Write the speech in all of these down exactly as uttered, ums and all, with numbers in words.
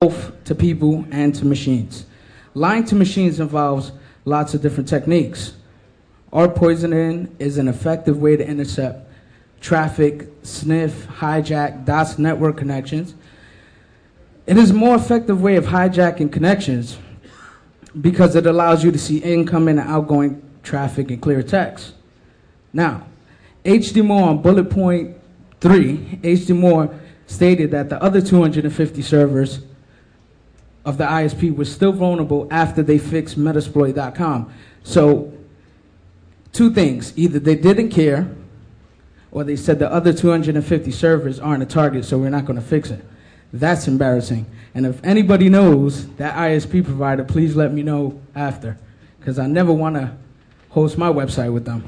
both to people and to machines. Lying to machines involves lots of different techniques. ARP poisoning is an effective way to intercept traffic, sniff, hijack, DOS network connections. It is a more effective way of hijacking connections because it allows you to see incoming and outgoing traffic in clear text. Now, H D Moore on bullet point three, H D Moore stated that the other two hundred fifty servers of the I S P were still vulnerable after they fixed Metasploit dot com. So, two things. Either they didn't care, or they said the other two hundred fifty servers aren't a target, so we're not going to fix it. That's embarrassing. And if anybody knows that I S P provider, please let me know after, because I never want to host my website with them.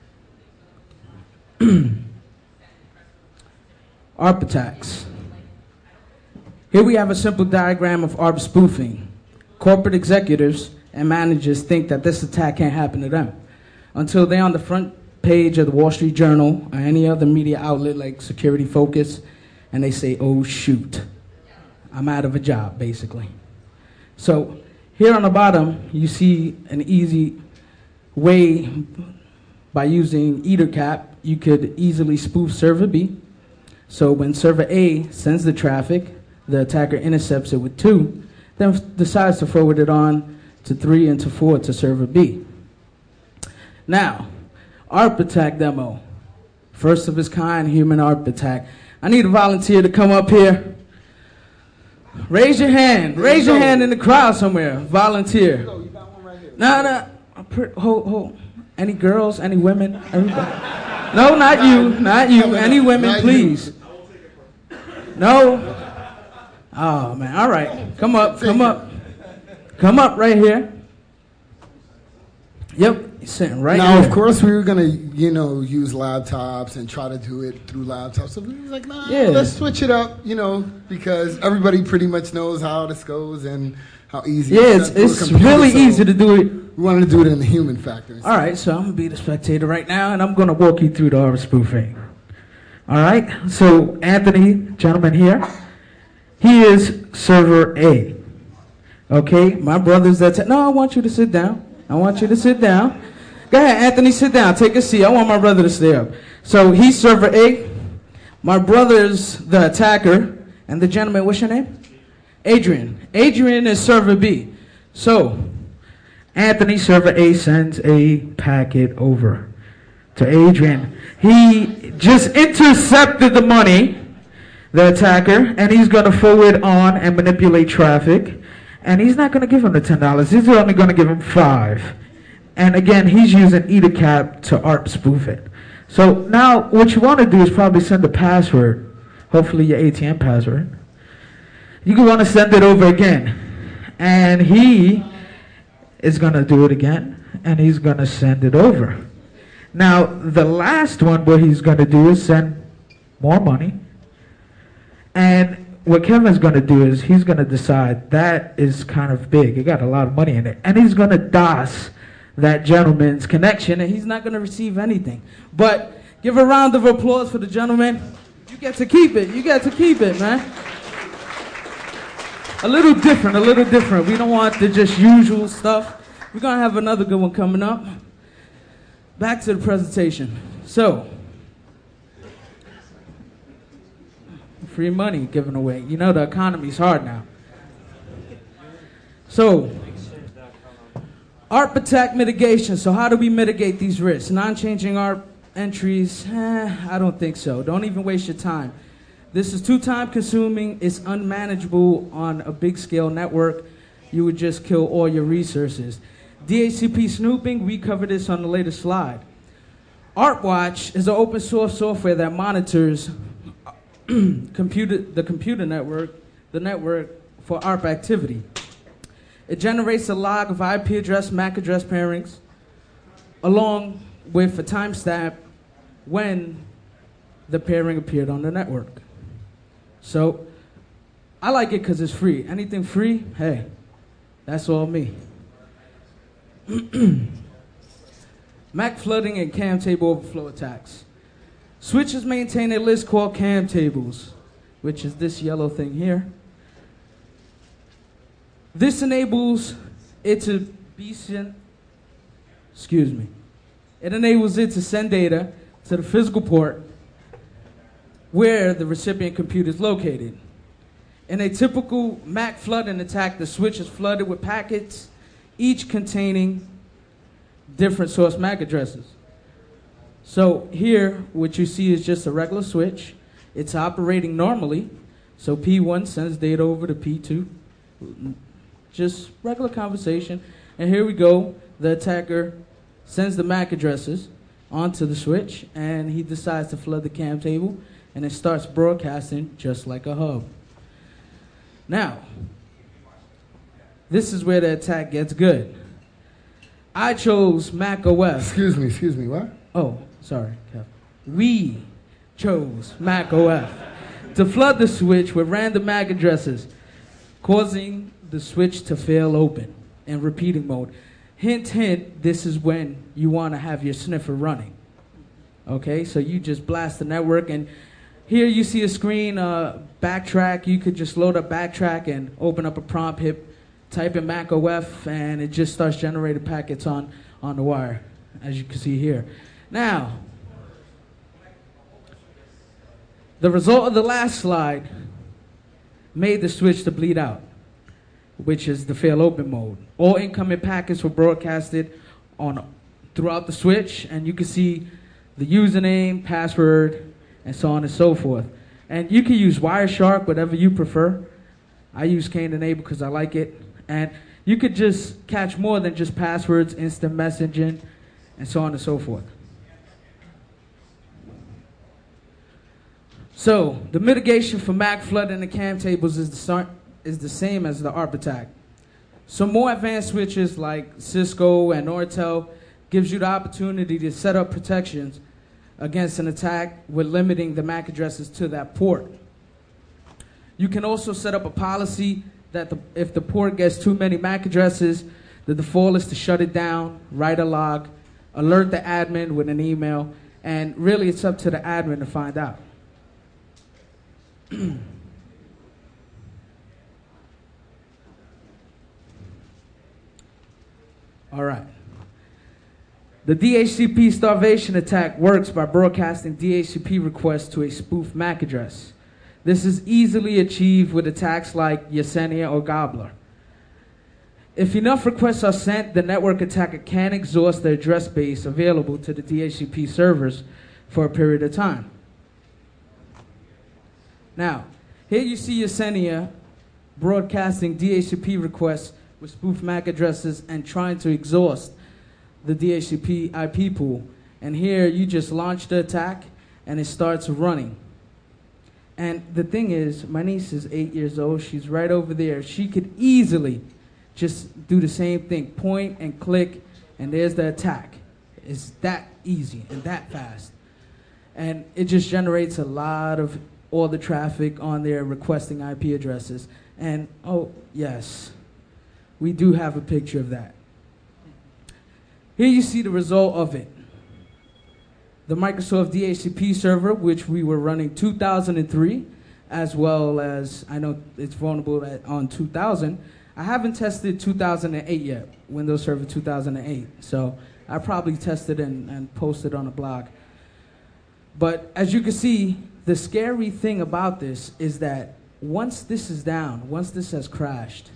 ARP attacks. Here we have a simple diagram of ARP spoofing. Corporate executives and managers think that this attack can't happen to them until they're on the front page of the Wall Street Journal or any other media outlet like Security Focus, and they say, oh shoot, I'm out of a job, basically. So here on the bottom, you see an easy way by using EtherCap, you could easily spoof server B. So when server A sends the traffic, the attacker intercepts it with two, then decides to forward it on to three and to four to server B. Now, ARP attack demo. First of its kind, human ARP attack. I need a volunteer to come up here. Raise your hand. Raise your hand in the crowd somewhere. Volunteer. No, no. Hold, hold. Any girls? Any women? Everybody. No, not you. Not you. Any women, please. No. Oh, man. All right. Come up. Come up. Come up right here. Yep. He's sitting right now, here. of course, we were going to, you know, use laptops and try to do it through laptops. So we was like, nah, Yeah. let's switch it up, you know, because everybody pretty much knows how this goes and how easy Yeah, it it's, is to do a it's computer, really so easy to do it. We wanted to do it in the human factor. All right, so I'm going to be the spectator right now, and I'm going to walk you through the ARP spoofing. All right, so Anthony, gentleman here, he is server A. Okay, my brother's that. T- no, I want you to sit down. I want you to sit down. Go ahead, Anthony, sit down. Take a seat. I want my brother to stay up. So he's server A. My brother's the attacker. And the gentleman, what's your name? Adrian. Adrian is server B. So Anthony, server A, sends a packet over to Adrian. He just intercepted the money, the attacker, and he's going to forward on and manipulate traffic. And he's not going to give him the ten dollars. He's only going to give him five. And again, he's using EtherCap to ARP spoof it. So now what you want to do is probably send a password, hopefully your A T M password. You want to send it over again. And he is going to do it again, and he's going to send it over. Now, the last one what he's going to do is send more money. And what Kevin's going to do is he's going to decide that is kind of big. It got a lot of money in it. And he's going to DOS that gentleman's connection, and he's not going to receive anything. But give a round of applause for the gentleman. You get to keep it. You get to keep it, man. A little different, a little different. We don't want the just usual stuff. We're going to have another good one coming up. Back to the presentation. So, free money given away. You know the economy's hard now. So, ARP attack mitigation. So how do we mitigate these risks? Non-changing ARP entries? Eh, I don't think so. Don't even waste your time. This is too time consuming. It's unmanageable on a big scale network. You would just kill all your resources. D H C P snooping, we covered this on the latest slide. ARPWatch is an open source software that monitors computer, the computer network, the network for ARP activity. It generates a log of I P address, M A C address pairings, along with a timestamp when the pairing appeared on the network. So I like it because it's free. Anything free, hey, that's all me. M A C flooding and cam table overflow attacks. Switches maintain a list called cam tables, which is this yellow thing here. This enables it to be sent, excuse me, it enables it to send data to the physical port where the recipient computer is located. In a typical Mac flooding attack, the switch is flooded with packets, each containing different source M A C addresses. So here, what you see is just a regular switch. It's operating normally. So P one sends data over to P two. Just regular conversation. And here we go. The attacker sends the M A C addresses onto the switch, and he decides to flood the cam table, and it starts broadcasting just like a hub. Now, this is where the attack gets good. I chose Mac O S. Excuse me, excuse me, what? Oh, sorry, Kevin. We chose Mac O S to flood the switch with random M A C addresses, causing the switch to fail open in repeating mode. Hint, hint, this is when you want to have your sniffer running. Okay, so you just blast the network, and here you see a screen, uh, backtrack. You could just load up backtrack and open up a prompt, hit, type in Mac O S, and it just starts generating packets on, on the wire, as you can see here. Now, the result of the last slide made the switch to bleed out, which is the fail open mode. All incoming packets were broadcasted on throughout the switch, and you can see the username, password, and so on and so forth. And you can use Wireshark, whatever you prefer. I use Cain Enable because I like it. And you could just catch more than just passwords, instant messaging, and so on and so forth. So the mitigation for Mac flooding the cam tables is the, is the same as the A R P attack. Some more advanced switches like Cisco and Nortel gives you the opportunity to set up protections against an attack with limiting the M A C addresses to that port. You can also set up a policy that the, if the port gets too many M A C addresses, the default is to shut it down, write a log, alert the admin with an email, and really it's up to the admin to find out. All right. The D H C P starvation attack works by broadcasting D H C P requests to a spoof M A C address. This is easily achieved with attacks like Yesenia or Gobbler. If enough requests are sent, the network attacker can exhaust the address base available to the D H C P servers for a period of time. Now, here you see Yesenia broadcasting D H C P requests with spoof M A C addresses and trying to exhaust the D H C P I P pool. And here you just launch the attack and it starts running. And the thing is, my niece is eight years old. She's right over there. She could easily just do the same thing, point and click, and there's the attack. It's that easy and that fast. And it just generates a lot of all the traffic on there requesting I P addresses. And, oh, yes, we do have a picture of that. Here you see the result of it. The Microsoft D H C P server, which we were running two thousand three, as well as, I know it's vulnerable at, on two thousand. I haven't tested two thousand eight yet, Windows Server two thousand eight. So I probably tested and, and posted on a blog. But as you can see, the scary thing about this is that once this is down, once this has crashed,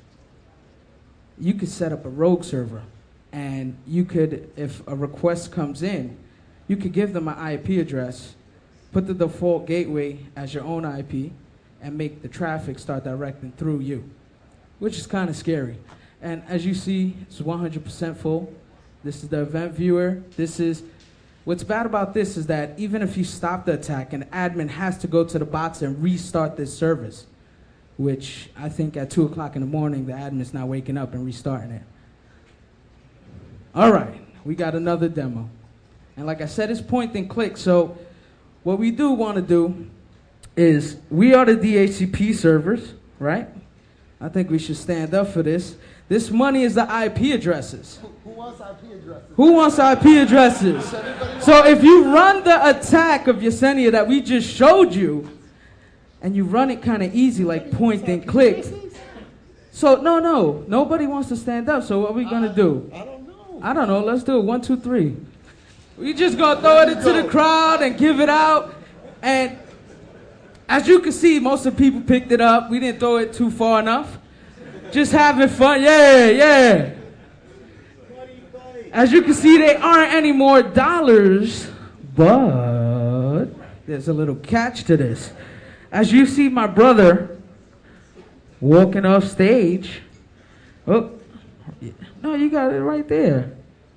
you could set up a rogue server. And you could, if a request comes in, you could give them an I P address, put the default gateway as your own I P, and make the traffic start directing through you, which is kind of scary. And as you see, it's one hundred percent full. This is the event viewer. This is, what's bad about this is that even if you stop the attack, an admin has to go to the box and restart this service, which I think at two o'clock in the morning, the admin's not waking up and restarting it. All right, we got another demo. And like I said, it's point and click. So what we do want to do is, we are the D H C P servers, right? I think we should stand up for this. This money is the I P addresses. Who, who wants I P addresses? Who wants I P addresses? So if you run the attack of Yesenia that we just showed you, and you run it kind of easy, like point and click. So So, no, no. Nobody wants to stand up, so what are we going to do? I don't know. I don't know. Let's do it. One, two, three. We just going to throw it into the crowd and give it out. And as you can see, most of the people picked it up. We didn't throw it too far enough. Just having fun. Yeah, yeah. As you can see, there aren't any more dollars, but there's a little catch to this. As you see my brother walking off stage. Oh, no, you got it right there.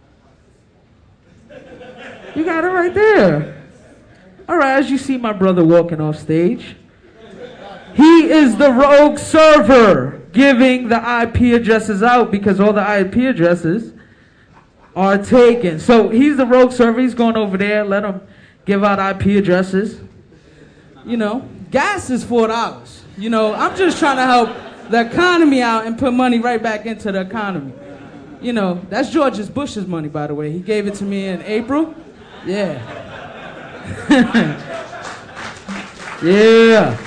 You got it right there. All right, as you see my brother walking off stage, he is the rogue server giving the I P addresses out because all the I P addresses are taken. So he's the rogue server. He's going over there. Let him give out I P addresses. You know, gas is four dollars. You know, I'm just trying to help the economy out and put money right back into the economy. You know, that's George Bush's money, by the way. He gave it to me in April. Yeah. Yeah.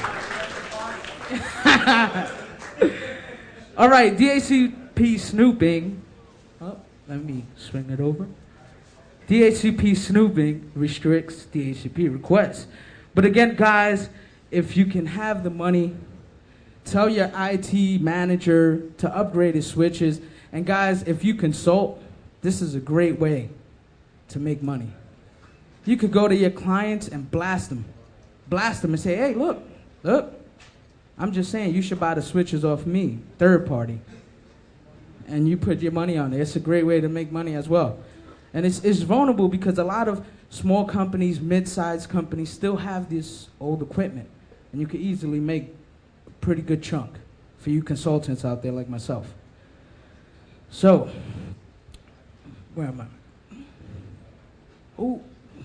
All right, D H C P snooping. Oh, let me swing it over. D H C P snooping restricts D H C P requests. But again, guys, if you can have the money, tell your I T manager to upgrade his switches. And guys, if you consult, this is a great way to make money. You could go to your clients and blast them. Blast them and say, hey, look, look. I'm just saying you should buy the switches off me, third party. And you put your money on it. It's a great way to make money as well. And it's, it's vulnerable because a lot of small companies, mid-sized companies still have this old equipment. And you could easily make a pretty good chunk for you consultants out there like myself. So, where am I? Oh.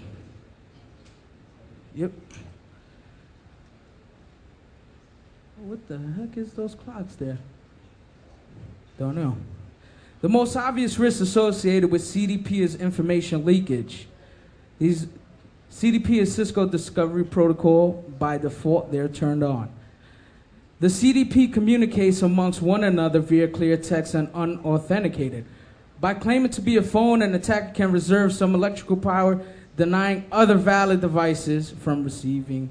Yep. What the heck is those clocks there? Don't know. The most obvious risk associated with C D P is information leakage. These C D P is Cisco Discovery Protocol. By default, they're turned on. The C D P communicates amongst one another via clear text and unauthenticated. By claiming to be a phone, an attacker can reserve some electrical power, denying other valid devices from receiving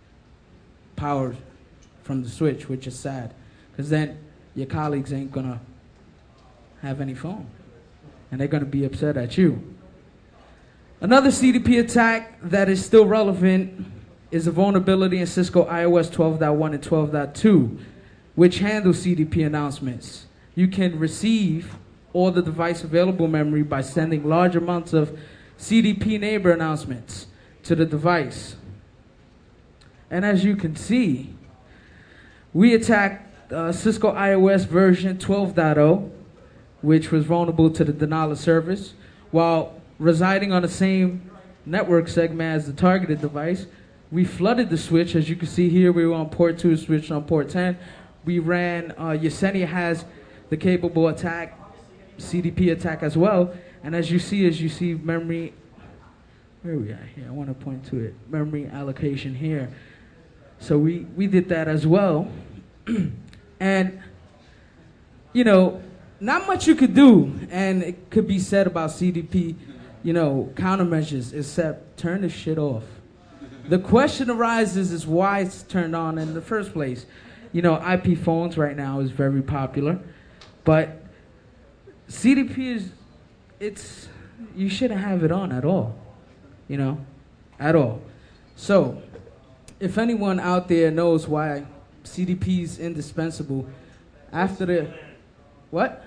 power from the switch, which is sad, because then your colleagues ain't gonna have any phone, and they're gonna be upset at you. Another C D P attack that is still relevant is a vulnerability in Cisco iOS twelve point one and twelve point two, which handles C D P announcements. You can receive all the device available memory by sending large amounts of C D P neighbor announcements to the device. And as you can see, we attacked uh, Cisco iOS version twelve point zero, which was vulnerable to the denial of service, while residing on the same network segment as the targeted device. We flooded the switch. As you can see here, we were on port two, switched on port ten. We ran, uh, Yesenia has the capable attack, C D P attack as well. And as you see, as you see memory, where are we at here? I want to point to it. Memory allocation here. So we, we did that as well. And, you know, not much you could do, and it could be said about C D P, you know, countermeasures, except turn this shit off. The question arises is why it's turned on in the first place. You know, I P phones right now is very popular, but C D P is, it's, you shouldn't have it on at all, you know, at all. So, if anyone out there knows why C D P is indispensable, after the, what?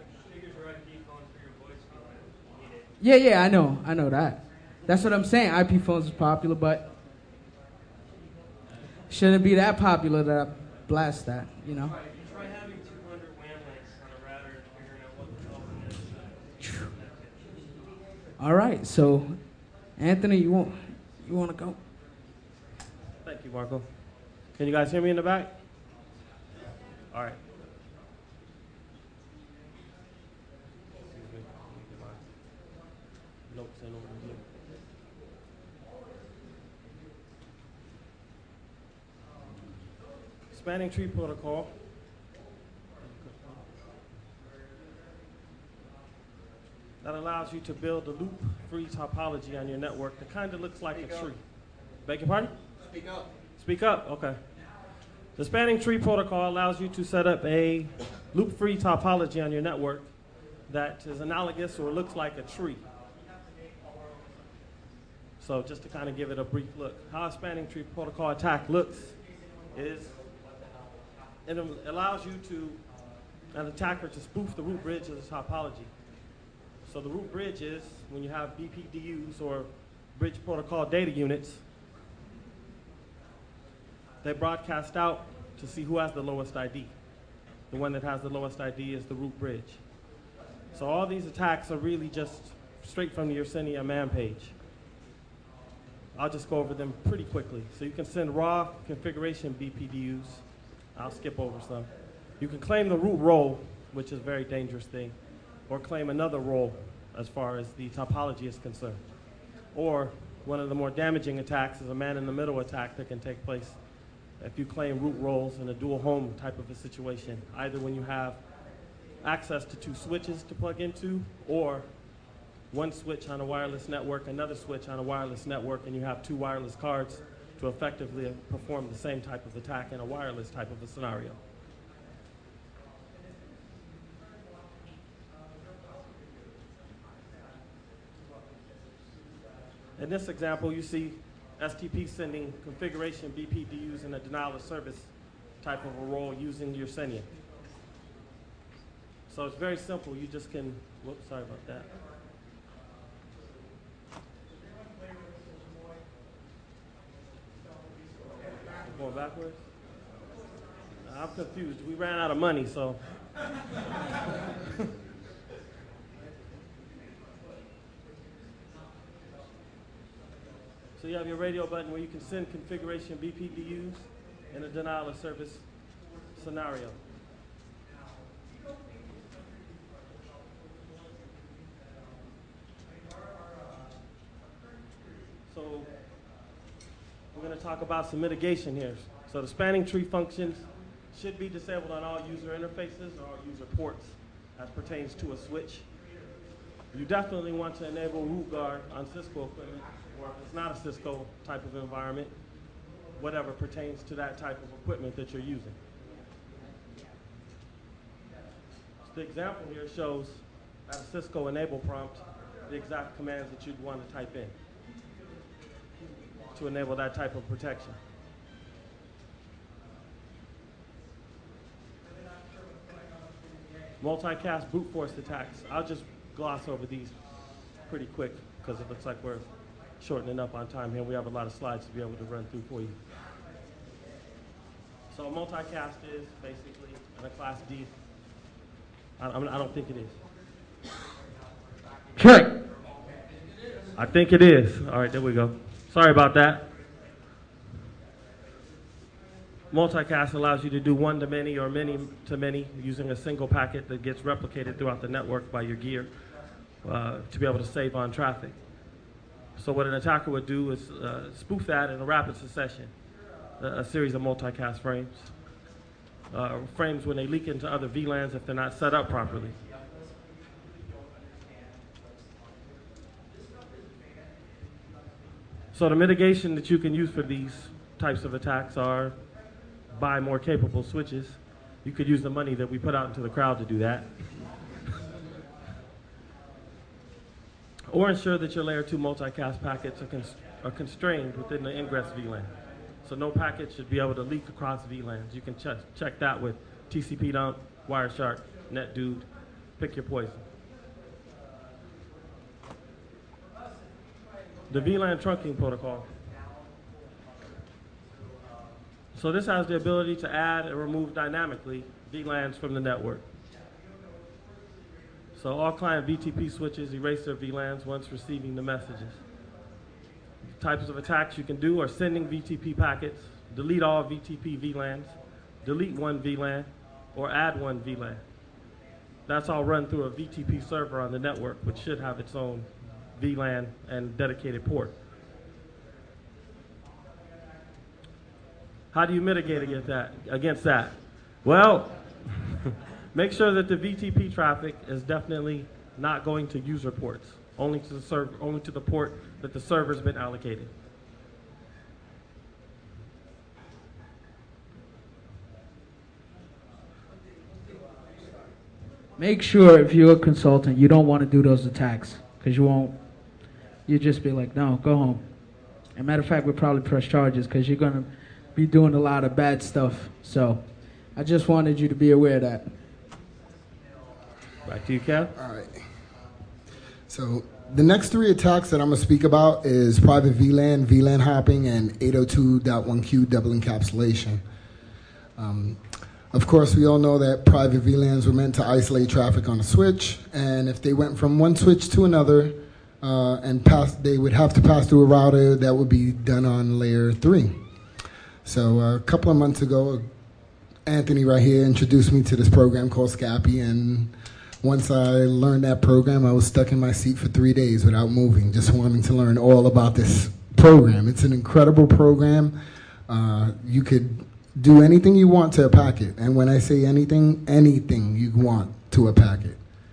Yeah, yeah, I know, I know that. That's what I'm saying. I P phones is popular, but shouldn't be that popular that I blast that, you know? Try having two hundred W A N links on a router and figuring out what the hell it is. All right, so Anthony, you want you want to go? Thank you, Marco. Can you guys hear me in the back? All right. Notes in over here. Spanning tree protocol. that allows you to build a loop-free topology on your network that kind of looks like Speak a tree. Up. Beg your pardon? Speak up. Speak up, okay. The spanning tree protocol allows you to set up a loop-free topology on your network that is analogous or looks like a tree. So just to kind of give it a brief look, how a spanning tree protocol attack looks is it allows you to, an attacker, to spoof the root bridge of the topology. So the root bridge is when you have B P D Us or bridge protocol data units, they broadcast out to see who has the lowest I D. The one that has the lowest I D is the root bridge. So all these attacks are really just straight from the Yersinia man page. I'll just go over them pretty quickly. So you can send raw configuration B P D Us. I'll skip over some. You can claim the root role, which is a very dangerous thing, or claim another role as far as the topology is concerned. Or one of the more damaging attacks is a man-in-the-middle attack that can take place if you claim root roles in a dual home type of a situation, either when you have access to two switches to plug into, or one switch on a wireless network, another switch on a wireless network, and you have two wireless cards to effectively perform the same type of attack in a wireless type of a scenario. In this example, you see S T P sending configuration B P D Us in a denial of service type of a role using Yersinia. So it's very simple. You just can, whoops, sorry about that. Going backwards? I'm confused. We ran out of money, so. So you have your radio button where you can send configuration B P D Us in a denial of service scenario. So we're going to talk about some mitigation here. So the spanning tree functions should be disabled on all user interfaces or all user ports as pertains to a switch. You definitely want to enable root guard on Cisco equipment, or if it's not a Cisco type of environment, whatever pertains to that type of equipment that you're using. The example here shows at a Cisco enable prompt the exact commands that you'd want to type in to enable that type of protection. Multicast brute force attacks. I'll just gloss over these pretty quick because it looks like we're shortening up on time here. We have a lot of slides to be able to run through for you. So multicast is basically in a class D. I, I don't think it is. Check. I think it is. All right, there we go. Sorry about that. Multicast allows you to do one to many or many to many using a single packet that gets replicated throughout the network by your gear uh, to be able to save on traffic. So what an attacker would do is uh, spoof that in a rapid succession, a, a series of multicast frames. Uh, frames when they leak into other V LANs if they're not set up properly. So the mitigation that you can use for these types of attacks are buy more capable switches. You could use the money that we put out into the crowd to do that. Or ensure that your layer two multicast packets are, cons are constrained within the ingress V LAN. So no packet should be able to leak across V LANs. You can ch check that with T C P dump, Wireshark, NetDude, pick your poison. The V LAN trunking protocol. So this has the ability to add and remove dynamically V LANs from the network. So all client V T P switches erase their V LANs once receiving the messages. The types of attacks you can do are sending V T P packets, delete all V T P V LANs, delete one V LAN, or add one V LAN. That's all run through a V T P server on the network, which should have its own V LAN and dedicated port. How do you mitigate against that? Against that? Well, make sure that the V T P traffic is definitely not going to user ports, only to the server, only to the port that the server's been allocated. Make sure if you're a consultant, you don't want to do those attacks, because you won't. You just be like, no, go home. As a matter of fact, we'll probably press charges because you're going to be doing a lot of bad stuff. So I just wanted you to be aware of that. Back to you, Kev. All right. So the next three attacks that I'm going to speak about is private V LAN, V LAN hopping, and eight oh two dot one Q double encapsulation. Um, of course, we all know that private V LANs were meant to isolate traffic on a switch, and if they went from one switch to another, uh, and pass, they would have to pass through a router that would be done on layer three. So uh, a couple of months ago, Anthony right here introduced me to this program called SCAPI, and once I learned that program, I was stuck in my seat for three days without moving, just wanting to learn all about this program. It's an incredible program. Uh, you could do anything you want to a packet. And when I say anything, anything you want to a packet.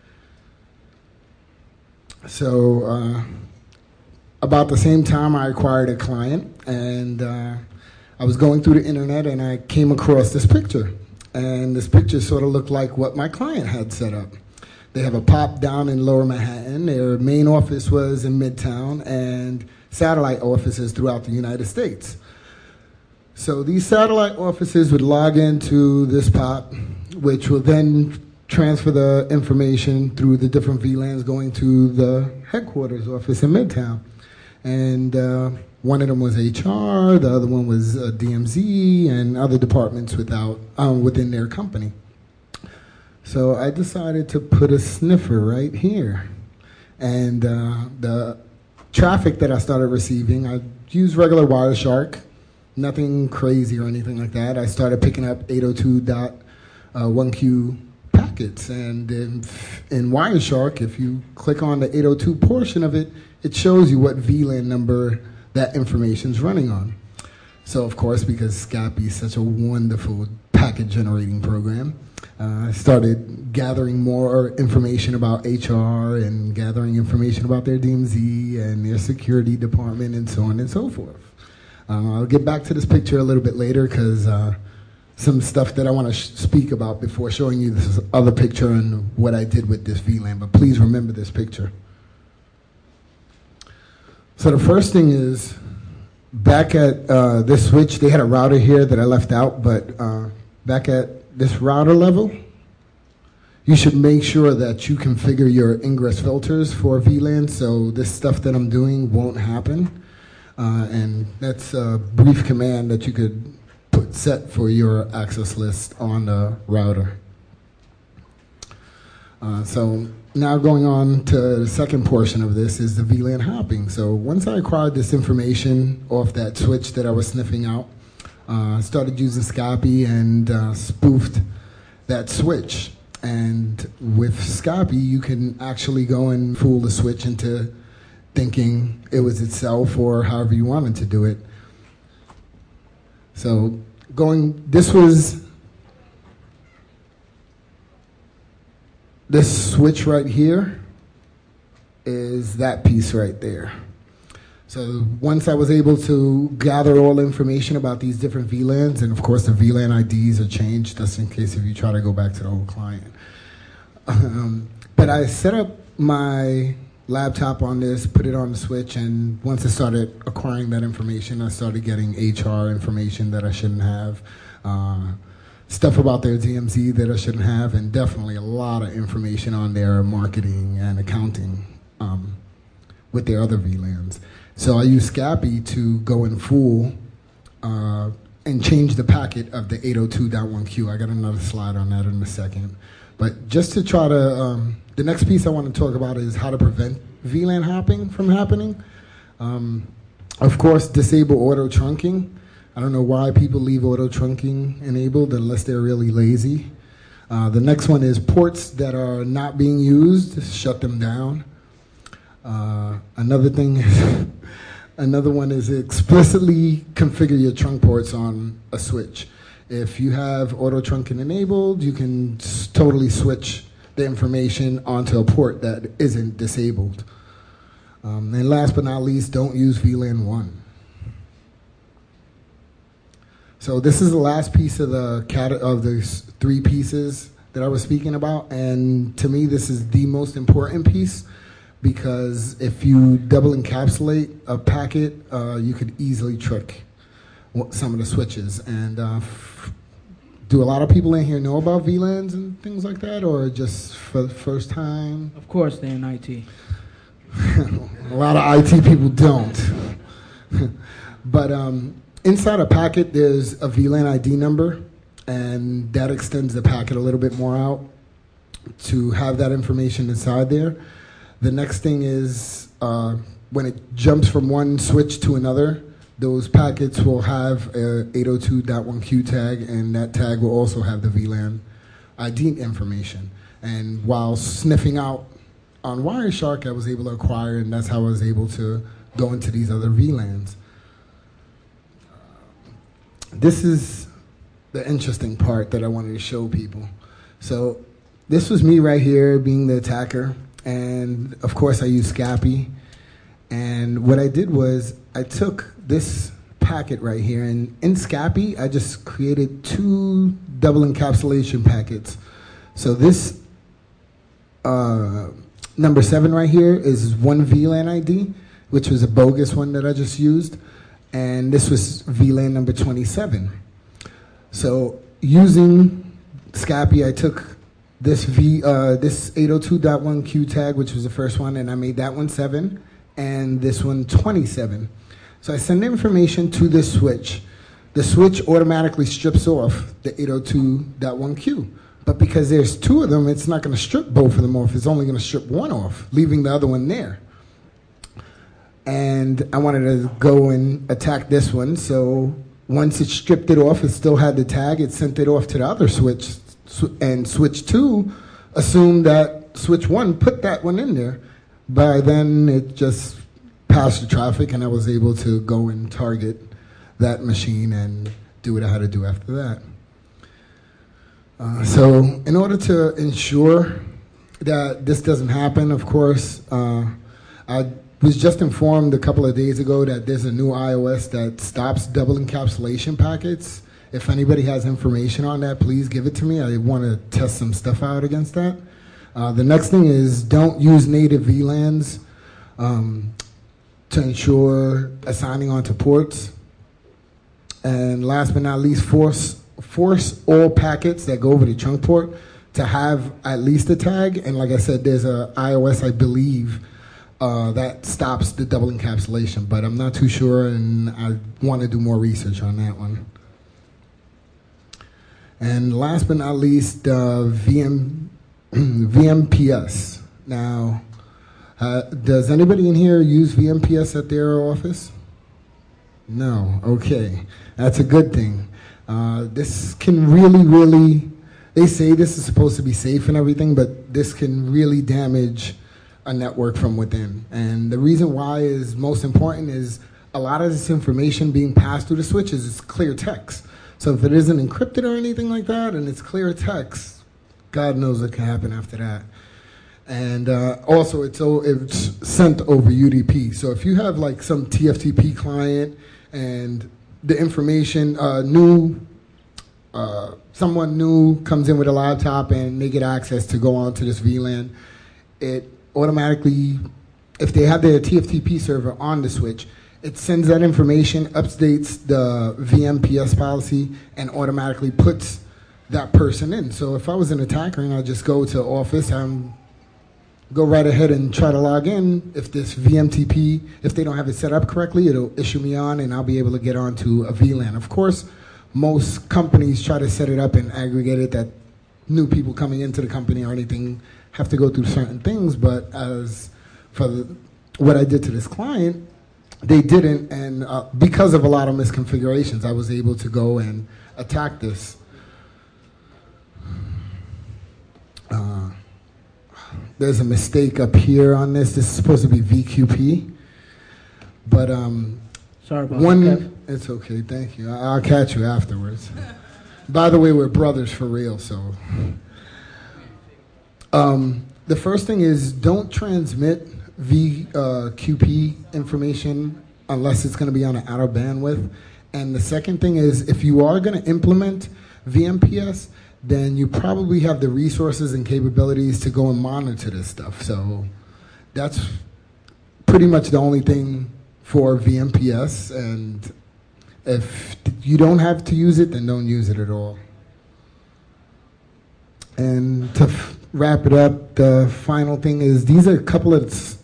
So uh, about the same time, I acquired a client, and uh, I was going through the internet, and I came across this picture. And this picture sort of looked like what my client had set up. They have a pop down in Lower Manhattan. Their main office was in Midtown, and satellite offices throughout the United States. So these satellite offices would log into this pop, which will then transfer the information through the different V LANs going to the headquarters office in Midtown. And uh, one of them was H R, the other one was uh, D M Z, and other departments without, um, within their company. So I decided to put a sniffer right here. And uh, the traffic that I started receiving, I used regular Wireshark, nothing crazy or anything like that. I started picking up eight oh two dot one Q packets. And in, in Wireshark, if you click on the eight oh two portion of it, it shows you what V LAN number that information's running on. So, of course, because SCAPI is such a wonderful packet generating program, uh, I started gathering more information about H R and gathering information about their D M Z and their security department and so on and so forth. Uh, I'll get back to this picture a little bit later because uh, some stuff that I want to sh speak about before showing you this other picture and what I did with this V LAN, but please remember this picture. So the first thing is, back at uh, this switch, they had a router here that I left out, but uh, back at this router level, you should make sure that you configure your ingress filters for V LAN so this stuff that I'm doing won't happen. Uh, and that's a brief command that you could put set for your access list on the router. Uh, so now going on to the second portion of this is the V LAN hopping. So once I acquired this information off that switch that I was sniffing out, I uh, started using SCAPI and uh, spoofed that switch. And with SCAPI, you can actually go and fool the switch into thinking it was itself or however you wanted to do it. So going, this was, this switch right here is that piece right there. So once I was able to gather all the information about these different V LANs, and of course the V LAN I Ds are changed just in case if you try to go back to the old client. Um, but I set up my laptop on this, put it on the switch, and once I started acquiring that information, I started getting H R information that I shouldn't have, uh, stuff about their D M Z that I shouldn't have, and definitely a lot of information on their marketing and accounting um, with their other V LANs. So I used SCAPI to go and fool uh, and change the packet of the eight oh two dot one Q. I got another slide on that in a second. But just to try to, um, the next piece I want to talk about is how to prevent V LAN hopping from happening. Um, of course, disable auto trunking. I don't know why people leave auto trunking enabled unless they're really lazy. Uh, the next one is ports that are not being used, shut them down. Uh, another thing is, another one is explicitly configure your trunk ports on a switch. If you have auto trunking enabled, you can totally switch the information onto a port that isn't disabled. Um, and last but not least, don't use V LAN one. So this is the last piece of the cat of the three pieces that I was speaking about, and to me this is the most important piece, because if you double encapsulate a packet, uh, you could easily trick some of the switches. And uh, f- do a lot of people in here know about V LANs and things like that, or just for the first time? Of course, they're in I T. A lot of I T people don't. But um, inside a packet, there's a V LAN I D number, and that extends the packet a little bit more out to have that information inside there. The next thing is uh, when it jumps from one switch to another, those packets will have a eight oh two dot one Q tag, and that tag will also have the V LAN I D information. And while sniffing out on Wireshark, I was able to acquire, and that's how I was able to go into these other V LANs. This is the interesting part that I wanted to show people. So this was me right here being the attacker, and of course I used Scapy. And what I did was I took this packet right here, and in Scapy I just created two double encapsulation packets. So this uh, number seven right here is one V LAN I D, which was a bogus one that I just used, and this was V LAN number twenty-seven. So using Scapy, I took this V uh, this eight oh two dot one Q tag, which was the first one, and I made that one seven, and this one twenty-seven. So I send information to this switch. The switch automatically strips off the eight oh two dot one Q. But because there's two of them, it's not going to strip both of them off. It's only going to strip one off, leaving the other one there. And I wanted to go and attack this one. So once it stripped it off, it still had the tag. It sent it off to the other switch. And switch two assumed that switch one put that one in there. By then, it just passed the traffic, and I was able to go and target that machine and do what I had to do after that. Uh, so in order to ensure that this doesn't happen, of course, uh, I was just informed a couple of days ago that there's a new iOS that stops double encapsulation packets. If anybody has information on that, please give it to me. I want to test some stuff out against that. Uh, the next thing is don't use native V LANs um, to ensure assigning onto ports. And last but not least, force force all packets that go over the trunk port to have at least a tag. And like I said, there's a iOS, I believe, uh, that stops the double encapsulation, but I'm not too sure, and I want to do more research on that one. And last but not least, uh, V M, V M P S. Now, uh, does anybody in here use V M P S at their office? No, okay, that's a good thing. Uh, this can really, really, they say this is supposed to be safe and everything, but this can really damage a network from within. And the reason why is most important is a lot of this information being passed through the switches is clear text. So if it isn't encrypted or anything like that, and it's clear text, God knows what can happen after that. And uh, also, it's, it's sent over U D P. So if you have like some T F T P client and the information, uh, new, uh, someone new comes in with a laptop and they get access to go onto this V LAN, it automatically, if they have their T F T P server on the switch, it sends that information, updates the V M P S policy, and automatically puts that person in. So if I was an attacker and I just go to Office, I'm go right ahead and try to log in. If this V M T P, if they don't have it set up correctly, it'll issue me on, and I'll be able to get onto a V LAN. Of course, most companies try to set it up and aggregate it that new people coming into the company or anything have to go through certain things, but as for the, what I did to this client, they didn't, and uh, because of a lot of misconfigurations, I was able to go and attack this. Uh, there's a mistake up here on this. This is supposed to be V Q P, but um, sorry about one. that. It's okay, thank you. I- I'll catch you afterwards. By the way, we're brothers for real, so. Um, the first thing is don't transmit V uh, Q P information unless it's going to be on an outer bandwidth. And the second thing is if you are going to implement V M P S, then you probably have the resources and capabilities to go and monitor this stuff. So that's pretty much the only thing for V M P S. And if you don't have to use it, then don't use it at all. And to f- wrap it up, the final thing is these are a couple of s-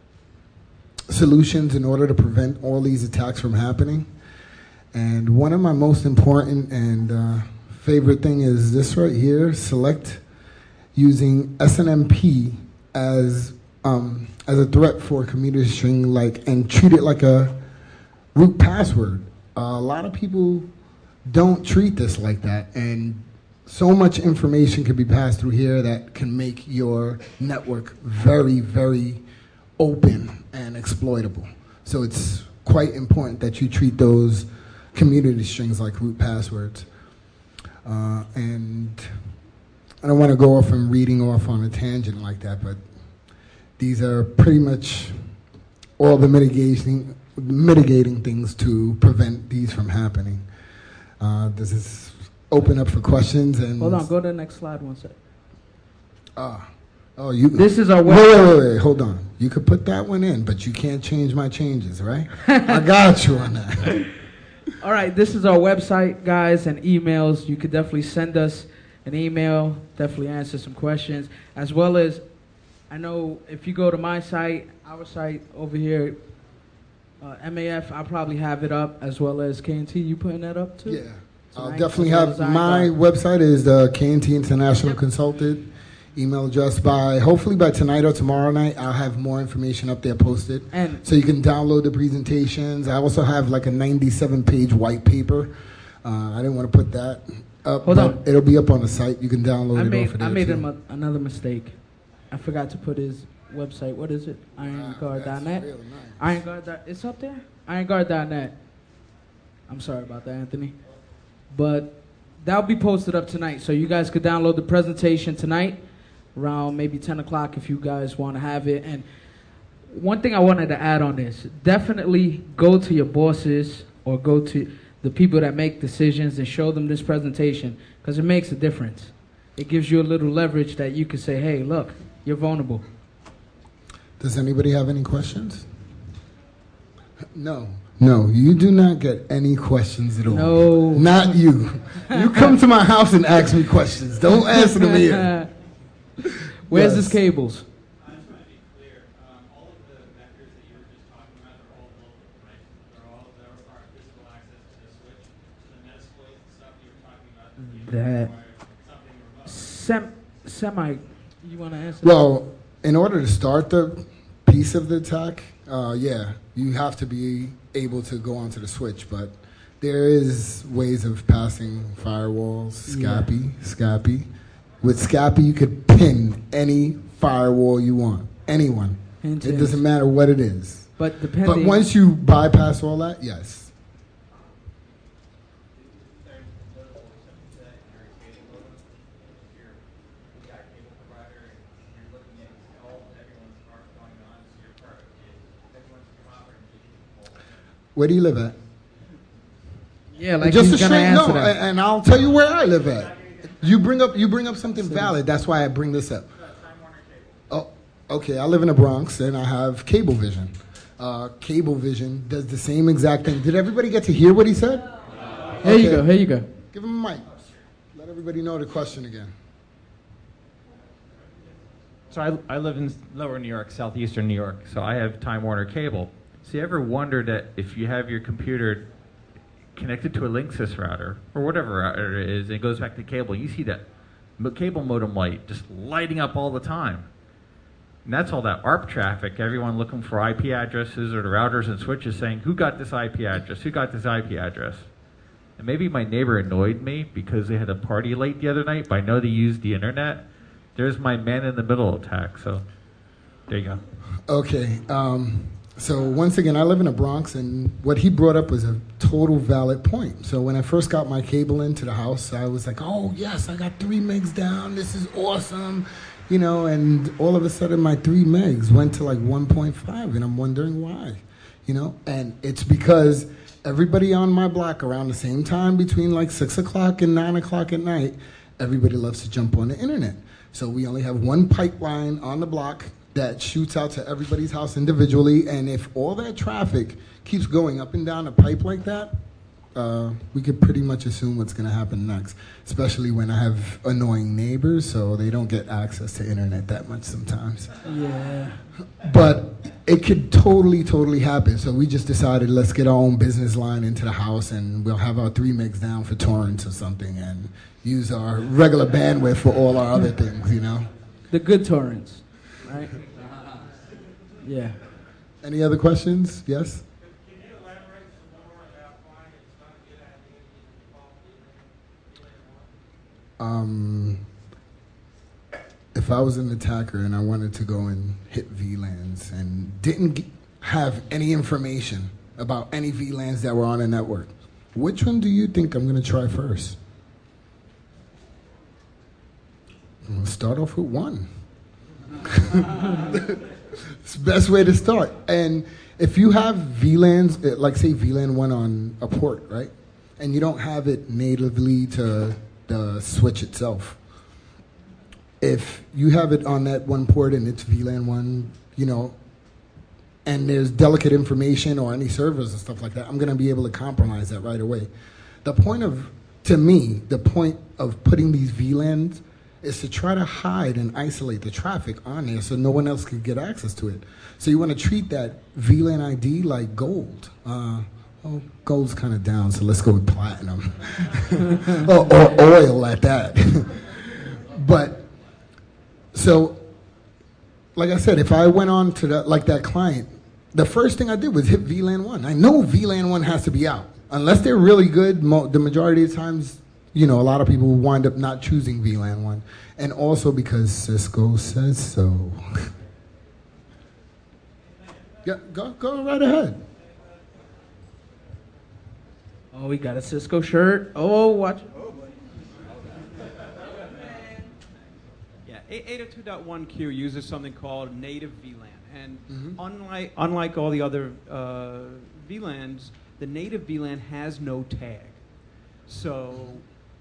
solutions in order to prevent all these attacks from happening. And one of my most important and uh, favorite thing is this right here. Select using S N M P as um, as a threat for a community string, like, and treat it like a root password. Uh, a lot of people don't treat this like that, and so much information can be passed through here that can make your network very, very open and exploitable. So it's quite important that you treat those community strings like root passwords. Uh, and I don't want to go off and reading off on a tangent like that, but these are pretty much all the mitigating, mitigating things to prevent these from happening. Uh, this is open up for questions. And Hold on, go to the next slide one sec. Ah, oh, you. This is our wait, website. wait, wait, wait, hold on. You could put that one in, but you can't change my changes, right? I got you on that. All right, this is our website, guys, and emails. You could definitely send us an email, definitely answer some questions, as well as, I know if you go to my site, our site over here, uh, M A F, I'll probably have it up, as well as K and T. You putting that up too? Yeah. So I'll I- definitely as well have, as I my got- website is the K and T International Consultant. Email address by, hopefully by tonight or tomorrow night, I'll have more information up there posted. And So you can download the presentations. I also have like a ninety-seven page white paper. Uh, I didn't want to put that up, Hold but on. it'll be up on the site. You can download I it made off of there I made too. a, mo- another mistake. I forgot to put his website. What is it? iron guard dot net. Ah, That's real nice. ironguard. dot- It's up there. iron guard dot net. I'm sorry about that, Anthony. But that'll be posted up tonight, so you guys could download the presentation tonight around maybe ten o'clock if you guys want to have it. And one thing I wanted to add on this, definitely go to your bosses or go to the people that make decisions and show them this presentation, because it makes a difference. It gives you a little leverage that you can say, hey, look, you're vulnerable. Does anybody have any questions? No. No, you do not get any questions at all. No. Not you. You come to my house and ask me questions. Don't answer them here. Where's Yes. his cables? I just want to be clear. Um, all of the vectors that you were just talking about are all local, right? They're all there are physical access to the switch. So the Metasploit stuff you were talking about you That require something remote. sem semi. You want to answer? Well, in order to start the piece of the attack, uh, yeah, you have to be able to go onto the switch, but there is ways of passing firewalls, SCAPI, SCAPI. With SCAPI, you could pin any firewall you want, anyone. Hint, It hint. doesn't matter what it is. But depending. But once you bypass all that, yes. There's notable exceptions to that in your cable modem. If you're a got a cable provider and you're looking at all everyone's smart going on, so you're part of it. Everyone's come out and people. Where do you live at? yeah, like Just he's a gonna straight answer no, that. and and I'll tell you where I live at. You bring up you bring up something valid. That's why I bring this up. Time Warner Cable. Oh, okay. I live in the Bronx and I have Cablevision. Uh, Cablevision does the same exact thing. Did everybody get to hear what he said? Here you Okay. go. Here you go. Give him a mic. Let everybody know the question again. So I, I live in lower New York, southeastern New York, so I have Time Warner Cable. So you ever wondered that if you have your computer connected to a Linksys router, or whatever router it is, and it goes back to cable, you see that mo- cable modem light just lighting up all the time. And that's all that A R P traffic, everyone looking for I P addresses or the routers and switches saying, who got this I P address, who got this I P address? And maybe my neighbor annoyed me because they had a party late the other night, but I know they used the internet. There's my man in the middle attack, so there you go. Okay. Um, so once again, I live in the Bronx, and what he brought up was a total valid point. So when I first got my cable into the house, I was like, "Oh yes, I got three megs down. This is awesome." you know, and all of a sudden my three megs went to like one point five, and I'm wondering why, you know, and it's because everybody on my block around the same time between like six o'clock and nine o'clock at night, everybody loves to jump on the internet. So we only have one pipeline on the block that shoots out to everybody's house individually, and if all that traffic keeps going up and down a pipe like that, uh, we could pretty much assume what's going to happen next, especially when I have annoying neighbors, so they don't get access to internet that much sometimes. Yeah. But it could totally, totally happen. So we just decided, let's get our own business line into the house, and we'll have our three megs down for torrents or something, and use our regular bandwidth for all our other things, you know? The good torrents, right? Yeah. Any other questions? Yes? Um, if I was an attacker and I wanted to go and hit V LANs and didn't g- have any information about any V LANs that were on the network, which one do you think I'm going to try first? We'll start off with one. It's the best way to start. And if you have V LANs, like say V LAN one on a port, right? And you don't have it natively to the switch itself. If you have it on that one port and it's V LAN one, you know, and there's delicate information or any servers and stuff like that, I'm going to be able to compromise that right away. The point of, to me, the point of putting these V LANs is to try to hide and isolate the traffic on there so no one else can get access to it. So you want to treat that V LAN I D like gold. Uh, well, gold's kind of down, so let's go with platinum. or, or oil at that. But, so, like I said, if I went on to the, like that client, the first thing I did was hit V LAN one. I know V LAN one has to be out. Unless they're really good, mo- the majority of the times, you know, a lot of people wind up not choosing V LAN one. And also because Cisco says so. Yeah, go, go right ahead. Oh, we got a Cisco shirt. Oh, watch it. Yeah, eight oh two dot one Q uses something called native V LAN. And Mhm. unlike, unlike all the other uh, V LANs, the native V LAN has no tag. So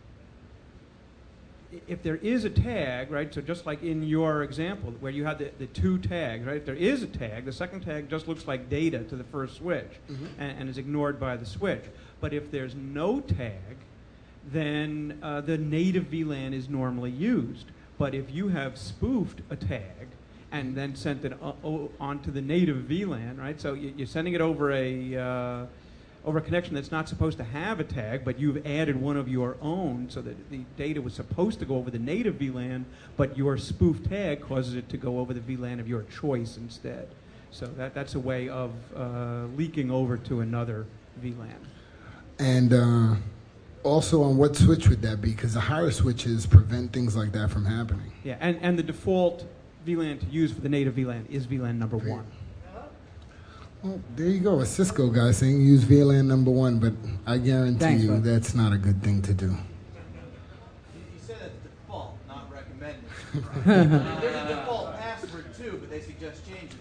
if there is a tag, right, so just like in your example where you had the, the two tags, right, if there is a tag, the second tag just looks like data to the first switch Mhm. and, and is ignored by the switch. But if there's no tag, then uh, the native V LAN is normally used. But if you have spoofed a tag and then sent it o- o- onto the native V LAN, right, so you, you're sending it over a uh, over a connection that's not supposed to have a tag, but you've added one of your own so that the data was supposed to go over the native V LAN, but your spoof tag causes it to go over the V LAN of your choice instead. So that, that's a way of uh, leaking over to another V LAN. And uh, also on what switch would that be? Because the higher switches prevent things like that from happening. Yeah, and, and the default V LAN to use for the native V LAN is V LAN number one. Well, there you go. A Cisco guy saying use V LAN number one, but I guarantee Thanks, you bud. that's not a good thing to do. You said that's default, not recommended. There's a default password too, but they suggest changing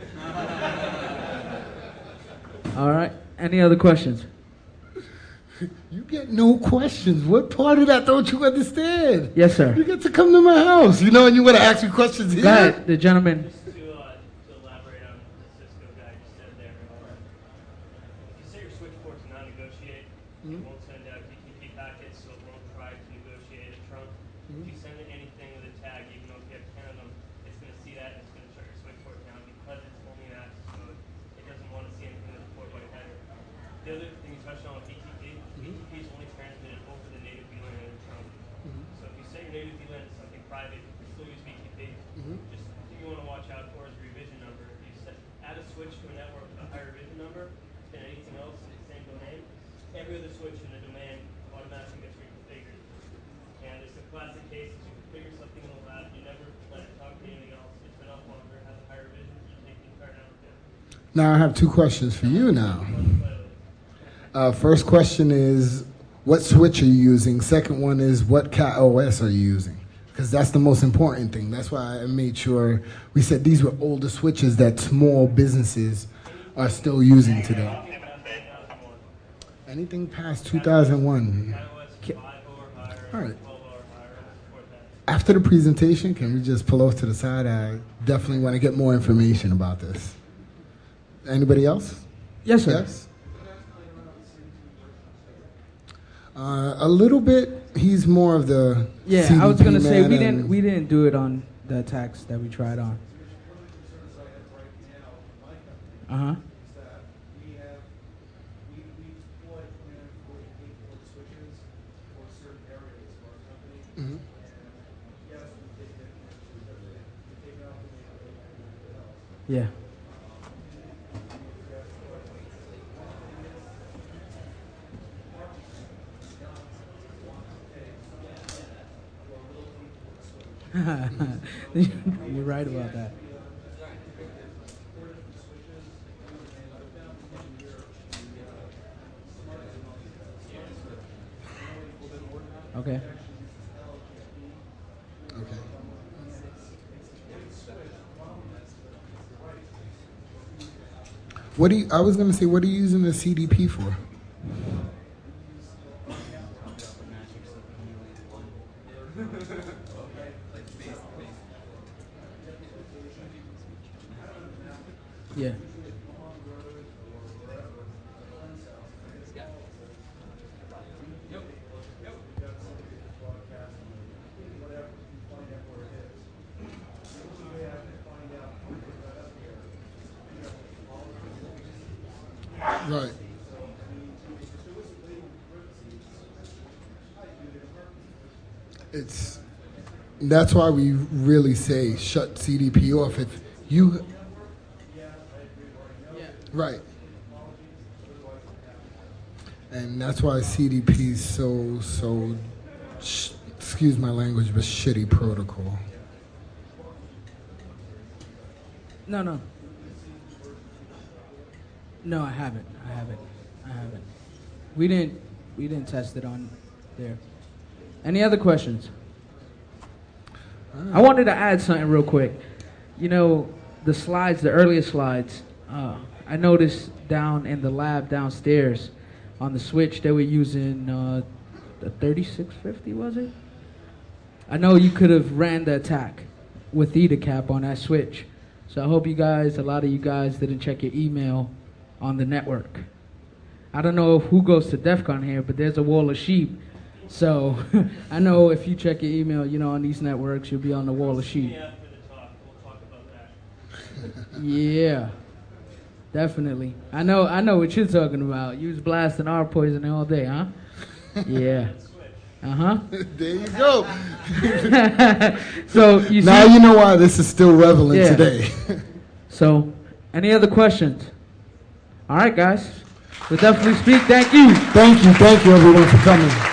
it. All right. Any other questions? You get no questions. What part of that don't you understand? Yes, sir. You get to come to my house, you know, and you want to ask me questions here. Go ahead. The gentleman. Just to, uh, to elaborate on what the Cisco guy just said there, uh, if you set your switch port to non-negotiate, it won't send out D T P packets, so it won't try to negotiate a trunk. If you send it anything with a tag, even though if you have ten of them, it's going to see that and it's going to shut your switch port down because it's only in access mode. It doesn't want to see anything with a four byte header. The other thing you touched on with B T P, B T P is only transmitted over the native V LAN in the trunk. So if you set your native V LAN to something private, you can still use B T P. Just thing you want to watch out for is revision number. If you set, add a switch to a network with a higher revision number than anything else in the same domain, every other switch in the domain automatically gets reconfigured. And it's a classic case. You configure something in the lab, you never let it talk to anything else. It's been up longer, has a higher revision, you take the entire down too. Now I have two questions for you now. Uh, first question is, what switch are you using? Second one is, what cat O S are you using? because that's the most important thing. That's why I made sure we said these were older switches that small businesses are still using today. Anything past two thousand one. All right. After the presentation, can we just pull off to the side? I definitely want to get more information about this. Anybody else? Yes, sir. Yes. Uh, a little bit. He's more of the Yeah, C D P I was gonna say man we didn't and- we didn't do it on the attacks that we tried on. Uh huh. Mhm. Yeah. You're right about that. Okay. Okay. What do you, I was going to say, what are you using the C D P for? Yeah. Right. It's that's why we really say shut C D P off. If you right, and that's why C D P is so so. Sh- excuse my language, but shitty protocol. No, no. No, I haven't. I haven't. I haven't. We didn't. We didn't test it on there. Any other questions? I wanted to add something real quick. You know, the slides, the earlier slides. Uh, I noticed down in the lab downstairs, on the switch, they were using uh, the thirty-six fifty. Was it? I know you could have ran the attack with EtherCap on that switch. So I hope you guys, a lot of you guys, didn't check your email on the network. I don't know who goes to DEF CON here, but there's a wall of sheep. So I know if you check your email, you know, on these networks, you'll be on the wall of sheep. After the talk, we'll talk about that. Yeah, definitely. I know, I know what you're talking about. You was blasting our poison all day, huh? Yeah. Uh huh. There you go. So you Now see, you know why this is still relevant Yeah. today. So, any other questions? All right, guys. We'll definitely speak. Thank you. Thank you, thank you everyone for coming.